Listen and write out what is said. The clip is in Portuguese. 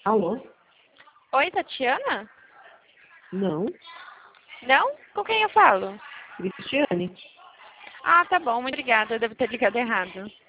Alô? Oi, Tatiana? Não? Não? Com quem eu falo? Cristiane? Ah, tá bom, muito obrigada. Eu devo ter ligado errado.